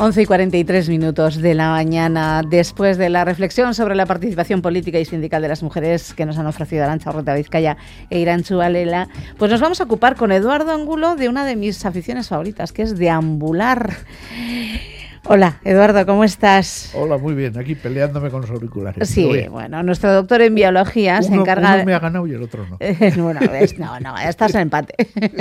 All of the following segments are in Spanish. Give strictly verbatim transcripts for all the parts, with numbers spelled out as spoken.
once y cuarenta y tres minutos de la mañana, después de la reflexión sobre la participación política y sindical de las mujeres que nos han ofrecido Arantxa Urretabizkaia e Irantxu Alela, pues nos vamos a ocupar con Eduardo Angulo de una de mis aficiones favoritas, que es deambular. Hola, Eduardo, ¿cómo estás? Hola, muy bien, aquí peleándome con los auriculares. Sí, bueno, nuestro doctor en biología uno, se encarga... Uno me ha ganado y el otro no. bueno, ves, no, no, estás en empate.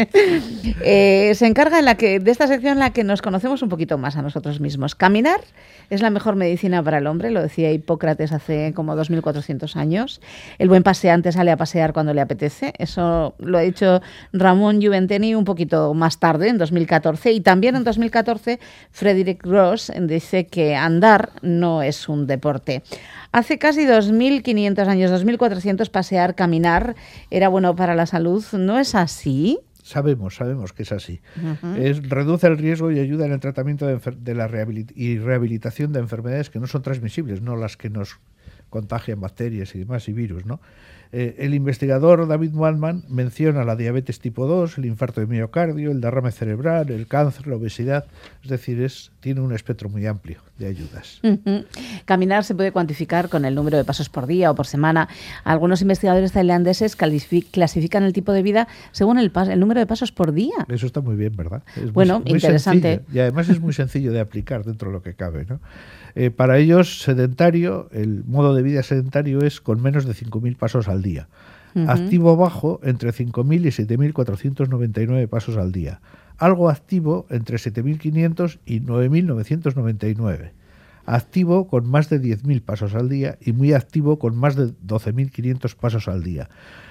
eh, se encarga en la que, de esta sección en la que nos conocemos un poquito más a nosotros mismos. Caminar es la mejor medicina para el hombre, lo decía Hipócrates hace como dos mil cuatrocientos años. El buen paseante sale a pasear cuando le apetece. Eso lo ha dicho Ramón Juventeny un poquito más tarde, en dos mil catorce. Y también en dos mil catorce, Frederick Ross dice que andar no es un deporte. Hace casi dos mil quinientos años, dos mil cuatrocientos, pasear, caminar era bueno para la salud. ¿No es así? Sabemos, sabemos que es así. Uh-huh. Es, reduce el riesgo y ayuda en el tratamiento de, enfer- de la rehabilit- y rehabilitación de enfermedades que no son transmisibles, no las que nos contagian bacterias y demás y virus, ¿no? Eh, el investigador David Waldman menciona la diabetes tipo dos, el infarto de miocardio, el derrame cerebral, el cáncer, la obesidad. Es decir, es, tiene un espectro muy amplio de ayudas. Uh-huh. Caminar se puede cuantificar con el número de pasos por día o por semana. Algunos investigadores tailandeses calific- clasifican el tipo de vida según el, pas- el número de pasos por día. Eso está muy bien, ¿verdad? Es bueno, muy, muy interesante. Sencillo. Y además es muy sencillo de aplicar dentro de lo que cabe, ¿no? Eh, para ellos, sedentario, el modo de vida sedentario es con menos de cinco mil pasos al día. Uh-huh. Activo bajo, entre cinco mil y siete mil cuatrocientos noventa y nueve pasos al día. Algo activo, entre siete mil quinientos y nueve mil novecientos noventa y nueve. Activo con más de diez mil pasos al día y muy activo con más de doce mil quinientos pasos al día.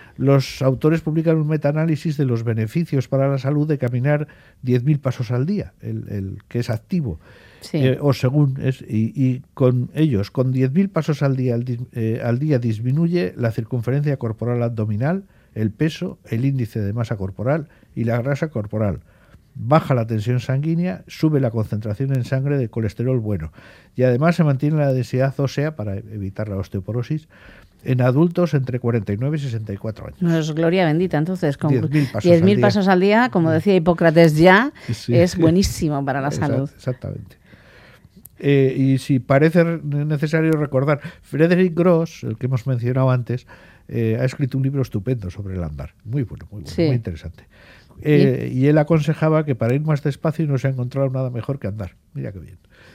Los autores publican un metaanálisis de los beneficios para la salud de caminar diez mil pasos al día, el, el que es activo. Sí. Eh, o según es, y, y con ellos, con diez mil pasos al día, al, eh, al día disminuye la circunferencia corporal abdominal, el peso, el índice de masa corporal y la grasa corporal. Baja la tensión sanguínea, sube la concentración en sangre de colesterol bueno y además se mantiene la densidad ósea para evitar la osteoporosis en adultos entre cuarenta y nueve y sesenta y cuatro años. No es gloria bendita, entonces, con diez mil pasos, diez mil pasos al día, como decía Hipócrates ya, sí. es buenísimo para la Exact, salud. Exactamente. Eh, y si parece necesario recordar, Frederick Ross, el que hemos mencionado antes, eh, ha escrito un libro estupendo sobre el andar. Muy bueno, muy bueno, sí. muy interesante. Eh, ¿Y? y él aconsejaba que para ir más despacio no se ha encontrado nada mejor que andar. Mira qué bien.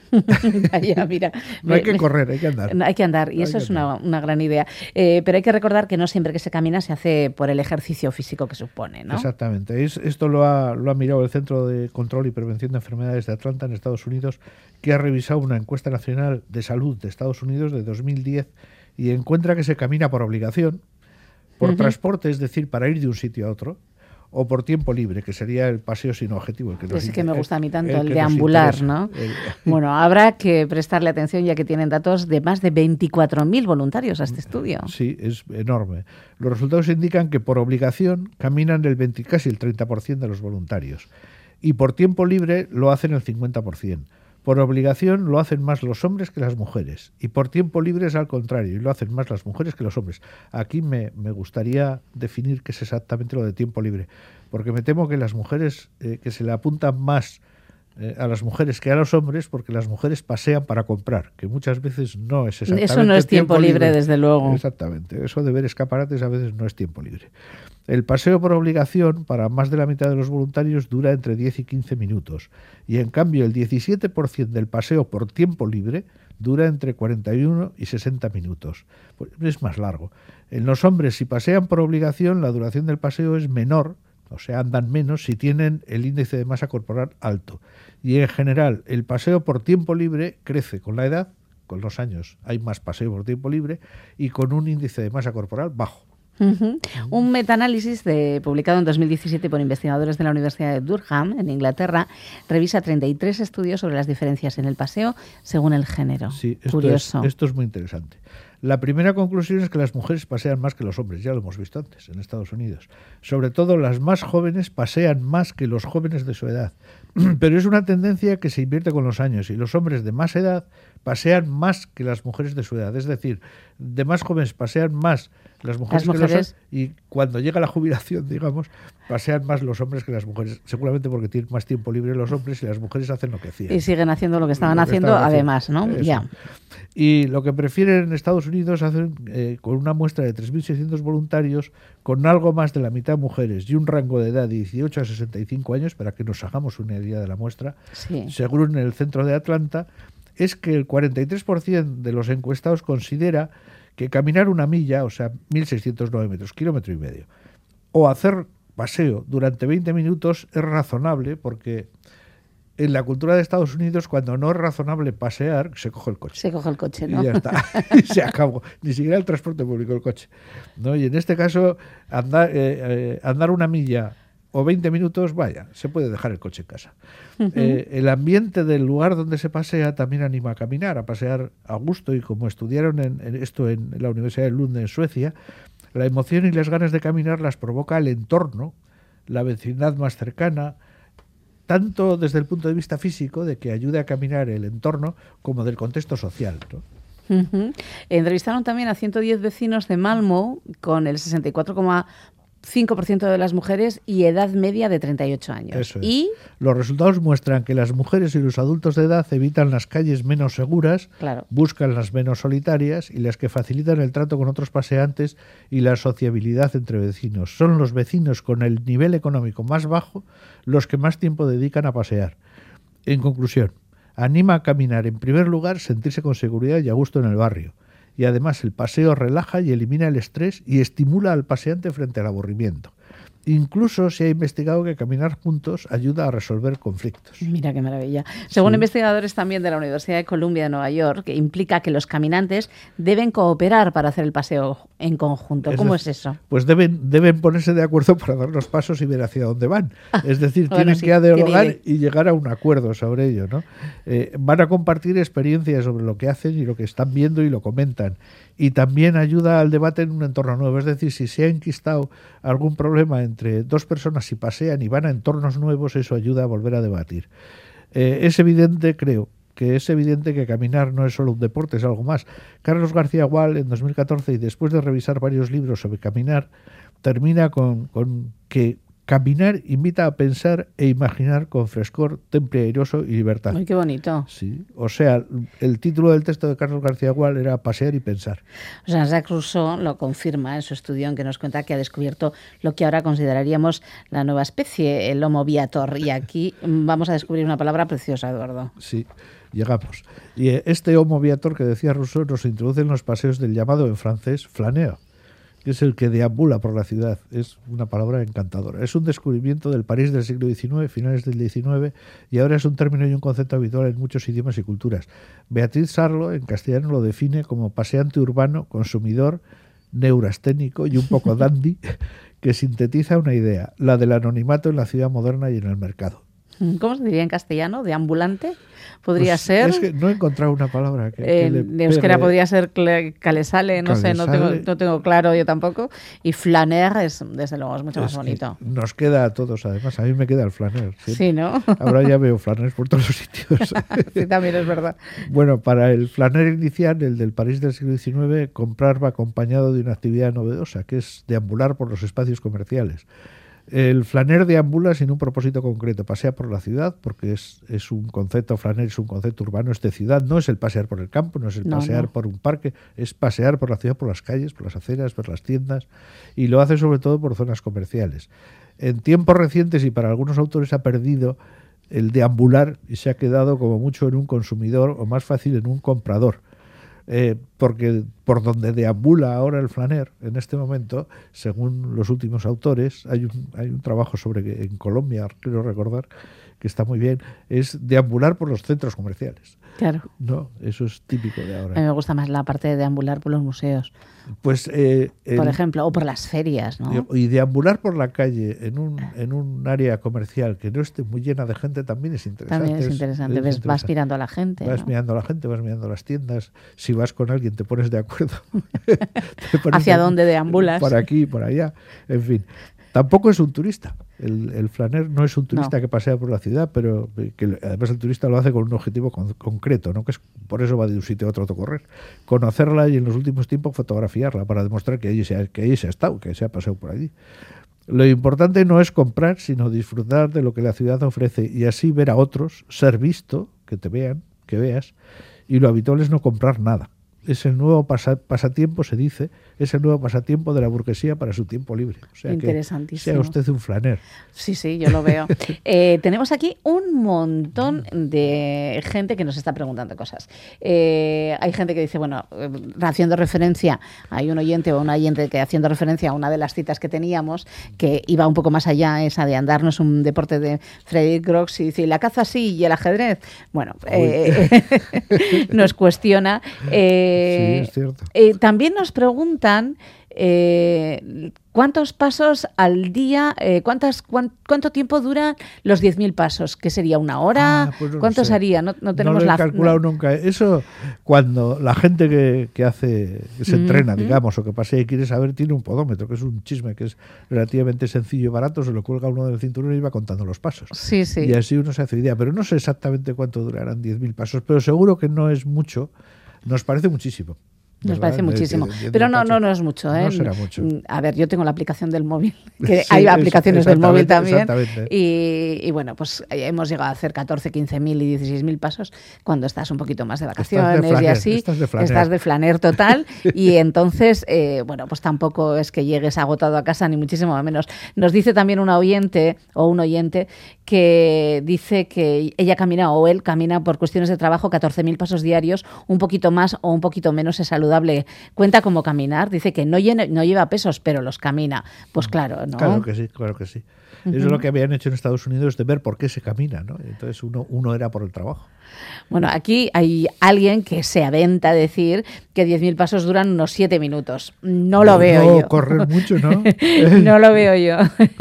Vaya, mira, no me, hay que correr, hay que andar. Hay que andar, y hay eso es una, una gran idea. Eh, pero hay que recordar que no siempre que se camina se hace por el ejercicio físico que supone, ¿no? Exactamente. Es, esto lo ha, lo ha mirado el Centro de Control y Prevención de Enfermedades de Atlanta, en Estados Unidos, que ha revisado una encuesta nacional de salud de Estados Unidos de dos mil diez y encuentra que se camina por obligación, por uh-huh. transporte, es decir, para ir de un sitio a otro, o por tiempo libre, que sería el paseo sin objetivo. El que nos Ese que me gusta a mí tanto, el, el deambular, ¿no? El... Bueno, habrá que prestarle atención ya que tienen datos de más de veinticuatro mil voluntarios a este estudio. Sí, es enorme. Los resultados indican que por obligación caminan el veinte, casi el treinta por ciento de los voluntarios y por tiempo libre lo hacen el cincuenta por ciento. Por obligación lo hacen más los hombres que las mujeres y por tiempo libre es al contrario y lo hacen más las mujeres que los hombres. Aquí me, me gustaría definir qué es exactamente lo de tiempo libre, porque me temo que las mujeres eh, que se le apuntan más eh, a las mujeres que a los hombres, porque las mujeres pasean para comprar, que muchas veces no es exactamente eso no es tiempo, tiempo libre, libre, desde luego. Exactamente, eso de ver escaparates a veces no es tiempo libre. El paseo por obligación para más de la mitad de los voluntarios dura entre diez y quince minutos y en cambio el diecisiete por ciento del paseo por tiempo libre dura entre cuarenta y uno y sesenta minutos. Es más largo. En los hombres, si pasean por obligación, la duración del paseo es menor, o sea, andan menos si tienen el índice de masa corporal alto. Y en general, el paseo por tiempo libre crece con la edad, con los años hay más paseo por tiempo libre y con un índice de masa corporal bajo. Uh-huh. Un metaanálisis de, publicado en dos mil diecisiete por investigadores de la Universidad de Durham, en Inglaterra, revisa treinta y tres estudios sobre las diferencias en el paseo según el género. Sí, esto Curioso. Es, esto es muy interesante. La primera conclusión es que las mujeres pasean más que los hombres, ya lo hemos visto antes en Estados Unidos. Sobre todo las más jóvenes pasean más que los jóvenes de su edad. Pero es una tendencia que se invierte con los años y los hombres de más edad pasean más que las mujeres de su edad. Es decir, de más jóvenes pasean más Las mujeres, las mujeres... Que son, y cuando llega la jubilación, digamos, pasean más los hombres que las mujeres, seguramente porque tienen más tiempo libre los hombres y las mujeres hacen lo que hacían. Y siguen haciendo lo que estaban lo que haciendo estaban además, haciendo. ¿no? Eso. Ya. Y lo que prefieren en Estados Unidos hacen eh, con una muestra de tres mil seiscientos voluntarios, con algo más de la mitad mujeres y un rango de edad de dieciocho a sesenta y cinco años, para que nos hagamos una idea de la muestra, sí. según en el centro de Atlanta, es que el cuarenta y tres por ciento de los encuestados considera que caminar una milla, o sea, mil seiscientos nueve metros, kilómetro y medio, o hacer paseo durante veinte minutos es razonable, porque en la cultura de Estados Unidos, cuando no es razonable pasear, se coge el coche. Se coge el coche, ¿no? Y ya está, y se acabó. Ni siquiera el transporte público, el coche, ¿no? Y en este caso, andar, eh, eh, andar una milla o veinte minutos, vaya, se puede dejar el coche en casa. Uh-huh. Eh, el ambiente del lugar donde se pasea también anima a caminar, a pasear a gusto, y como estudiaron en, en esto en la Universidad de Lund en Suecia, la emoción y las ganas de caminar las provoca el entorno, la vecindad más cercana, tanto desde el punto de vista físico, de que ayude a caminar el entorno, como del contexto social, ¿no? Uh-huh. Entrevistaron también a ciento diez vecinos de Malmö, con el sesenta y cuatro coma cinco por ciento de las mujeres y edad media de treinta y ocho años. Eso es. Y los resultados muestran que las mujeres y los adultos de edad evitan las calles menos seguras, claro. buscan las menos solitarias y las que facilitan el trato con otros paseantes y la sociabilidad entre vecinos. Son los vecinos con el nivel económico más bajo los que más tiempo dedican a pasear. En conclusión, anima a caminar, en primer lugar, sentirse con seguridad y a gusto en el barrio. Y además el paseo relaja y elimina el estrés y estimula al paseante frente al aburrimiento. Incluso se ha investigado que caminar juntos ayuda a resolver conflictos. Mira qué maravilla. Según sí. investigadores también de la Universidad de Columbia de Nueva York, que implica que los caminantes deben cooperar para hacer el paseo en conjunto. Es ¿Cómo decir, es eso? Pues deben, deben ponerse de acuerdo para dar los pasos y ver hacia dónde van. Es decir, bueno, tienen sí, que dialogar tiene... y llegar a un acuerdo sobre ello, ¿no? Eh, van a compartir experiencias sobre lo que hacen y lo que están viendo y lo comentan. Y también ayuda al debate en un entorno nuevo. Es decir, si se ha enquistado algún problema entre dos personas y pasean y van a entornos nuevos, eso ayuda a volver a debatir. Eh, es evidente, creo, que es evidente que caminar no es solo un deporte, es algo más. Carlos García Gual, en dos mil catorce, y después de revisar varios libros sobre caminar, termina con, con que caminar invita a pensar e imaginar con frescor, temple airoso y libertad. ¡Ay, qué bonito! Sí, o sea, el título del texto de Carlos García Gual era Pasear y pensar. O sea, Jacques Rousseau lo confirma en su estudio, en que nos cuenta que ha descubierto lo que ahora consideraríamos la nueva especie, el Homo viator. Y aquí vamos a descubrir una palabra preciosa, Eduardo. Sí, llegamos. Y este Homo viator que decía Rousseau nos introduce en los paseos del llamado en francés flaneur, que es el que deambula por la ciudad. Es una palabra encantadora. Es un descubrimiento del París del siglo diecinueve, finales del diecinueve, y ahora es un término y un concepto habitual en muchos idiomas y culturas. Beatriz Sarlo, en castellano, lo define como paseante urbano, consumidor, neurasténico y un poco dandy, que sintetiza una idea, la del anonimato en la ciudad moderna y en el mercado. ¿Cómo se diría en castellano? ¿Deambulante? Podría pues ser... Es que no he encontrado una palabra que, que eh, le de euskera pegue. podría ser calesale, no calesale. sé, no tengo, no tengo claro yo tampoco. Y flaner es, desde luego, es mucho es más bonito. Nos queda a todos, además. A mí me queda el flaner. ¿sí? Sí, ¿no? Ahora ya veo flaners por todos los sitios. Sí, también es verdad. Bueno, para el flaner inicial, el del París del siglo diecinueve, comprar va acompañado de una actividad novedosa, que es deambular por los espacios comerciales. El flaner deambula sin un propósito concreto, pasea por la ciudad, porque es, es un concepto, flaner es un concepto urbano, es de ciudad, no es el pasear por el campo, no es el no, pasear no. por un parque, es pasear por la ciudad, por las calles, por las aceras, por las tiendas, y lo hace sobre todo por zonas comerciales. En tiempos recientes, y para algunos autores ha perdido el deambular y se ha quedado como mucho en un consumidor o más fácil en un comprador. Eh, porque por donde deambula ahora el flaner en este momento, según los últimos autores, hay un, hay un trabajo sobre que en Colombia, quiero recordar, que está muy bien, es deambular por los centros comerciales. Claro. No, eso es típico de ahora. A mí me gusta más la parte de deambular por los museos. Pues eh, el, por ejemplo, o por las ferias, ¿no? Y deambular por la calle en un, en un área comercial que no esté muy llena de gente también es interesante. También es interesante. Es, es Ves, interesante. Vas mirando a la gente. Vas ¿no? mirando a la gente, vas mirando las tiendas. Si vas con alguien te pones de acuerdo. ¿Hacia dónde deambulas? Por aquí, por allá. En fin, tampoco es un turista. El, el flaner no es un turista no. que pasea por la ciudad, pero que además el turista lo hace con un objetivo con, concreto, ¿no? Que es por eso va de un sitio a otro a correr. Conocerla y en los últimos tiempos fotografiarla para demostrar que allí se ha, que allí se ha estado, que se ha paseado por allí. Lo importante no es comprar, sino disfrutar de lo que la ciudad ofrece y así ver a otros, ser visto, que te vean, que veas, y lo habitual es no comprar nada. Es el nuevo pasa, pasatiempo, se dice, es el nuevo pasatiempo de la burguesía para su tiempo libre. O sea, interesantísimo. Que sea usted un flaner. Sí, sí, yo lo veo. eh, tenemos aquí un montón de gente que nos está preguntando cosas. Eh, hay gente que dice, bueno, haciendo referencia, hay un oyente o un oyente que haciendo referencia a una de las citas que teníamos, que iba un poco más allá, esa de andar no es un deporte de Frederick Grox, y dice, la caza sí y el ajedrez. Bueno, eh, nos cuestiona... Eh, Sí, es cierto. Eh, también nos preguntan eh, cuántos pasos al día, eh, cuántas, cuán, cuánto tiempo duran los diez mil pasos, ¿qué sería una hora? Ah, pues no ¿Cuántos sé. haría? No, no tenemos no lo he la calculado no. nunca. Eso cuando la gente que, que hace, que se entrena, mm-hmm. digamos, o que pasea y quiere saber, tiene un podómetro, que es un chisme que es relativamente sencillo y barato, se lo cuelga uno del cinturón y va contando los pasos. Sí, sí. Y así uno se hace idea. Pero no sé exactamente cuánto durarán diez mil pasos, pero seguro que no es mucho. Nos parece muchísimo. Nos parece muchísimo, de, de, de pero no, no, no es mucho, ¿eh? No será mucho. A ver, yo tengo la aplicación del móvil, que sí, hay aplicaciones del móvil también, exactamente. Y, y bueno, pues hemos llegado a hacer catorce, quince mil y dieciséis mil pasos cuando estás un poquito más de vacaciones de flaner, y así, estás de flaner, estás de flaner total, y entonces, eh, bueno, pues tampoco es que llegues agotado a casa, ni muchísimo menos. Nos dice también una oyente, o un oyente, que dice que ella camina, o él camina por cuestiones de trabajo, catorce mil pasos diarios, un poquito más o un poquito menos es saludable. Cuenta como caminar, dice que no, llena, no lleva pesos, pero los camina. Pues claro, ¿no? Claro que sí, claro que sí. Uh-huh. Eso es lo que habían hecho en Estados Unidos, de ver por qué se camina, ¿no? Entonces uno, uno era por el trabajo. Bueno, aquí hay alguien que se aventa a decir que diez mil pasos duran unos siete minutos. No lo no, veo no, yo. Correr mucho, ¿no? No lo veo yo.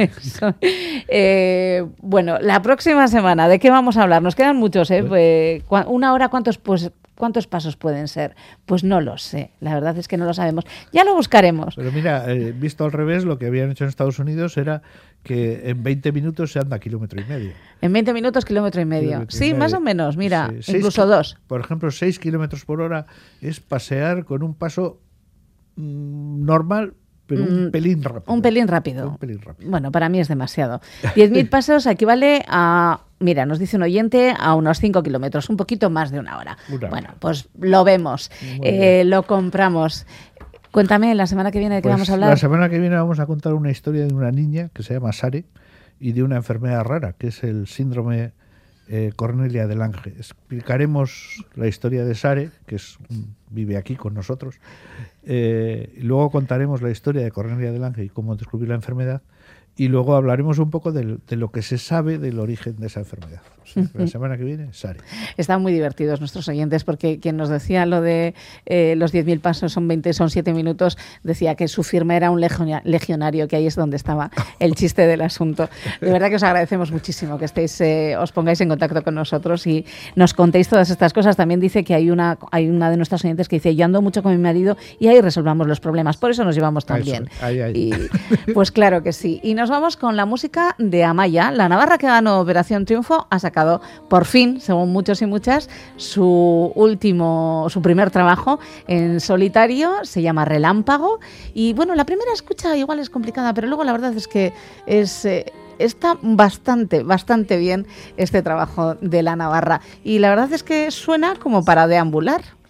eh, bueno, la próxima semana, ¿de qué vamos a hablar? Nos quedan muchos, ¿eh? Pues, una hora, ¿cuántos pues ¿cuántos pasos pueden ser? Pues no lo sé, la verdad es que no lo sabemos. Ya lo buscaremos. Pero mira, eh, visto al revés, lo que habían hecho en Estados Unidos era que en veinte minutos se anda kilómetro y medio. En veinte minutos, kilómetro y medio. Kilómetro sí, y medio. Más o menos, mira, sí, incluso seis, dos. Por ejemplo, seis kilómetros por hora es pasear con un paso mmm, normal, pero un pelín rápido. Un pelín rápido. Un pelín rápido. Bueno, para mí es demasiado. diez mil pasos equivale a, mira, nos dice un oyente, a unos cinco kilómetros, un poquito más de una hora. Una bueno, hora. Pues lo vemos, eh, lo compramos. Cuéntame, la semana que viene, ¿de qué pues vamos a hablar? La semana que viene vamos a contar una historia de una niña que se llama Sare y de una enfermedad rara, que es el síndrome eh, Cornelia de Lange. Explicaremos la historia de Sare, que es, vive aquí con nosotros, eh, y luego contaremos la historia de Cornelia de Lange y cómo descubrir la enfermedad, y luego hablaremos un poco de, de lo que se sabe del origen de esa enfermedad. O sea, la semana que viene, Sare. Están muy divertidos nuestros oyentes, porque quien nos decía lo de eh, los diez mil pasos son veinte, son siete minutos, decía que su firma era un legionario, que ahí es donde estaba el chiste del asunto. De verdad que os agradecemos muchísimo que estéis, eh, os pongáis en contacto con nosotros y nos contéis todas estas cosas. También dice que hay una, hay una de nuestras oyentes que dice, yo ando mucho con mi marido y ahí resolvamos los problemas, por eso nos llevamos tan bien. Ahí, ahí. Y, pues claro que sí. Y nos vamos con la música de Amaya. La navarra que ganó Operación Triunfo ha sacado por fin, según muchos y muchas, su último, su primer trabajo en solitario, se llama Relámpago, y bueno, la primera escucha igual es complicada, pero luego la verdad es que es... Eh, está bastante, bastante bien este trabajo de la navarra, y la verdad es que suena como para deambular.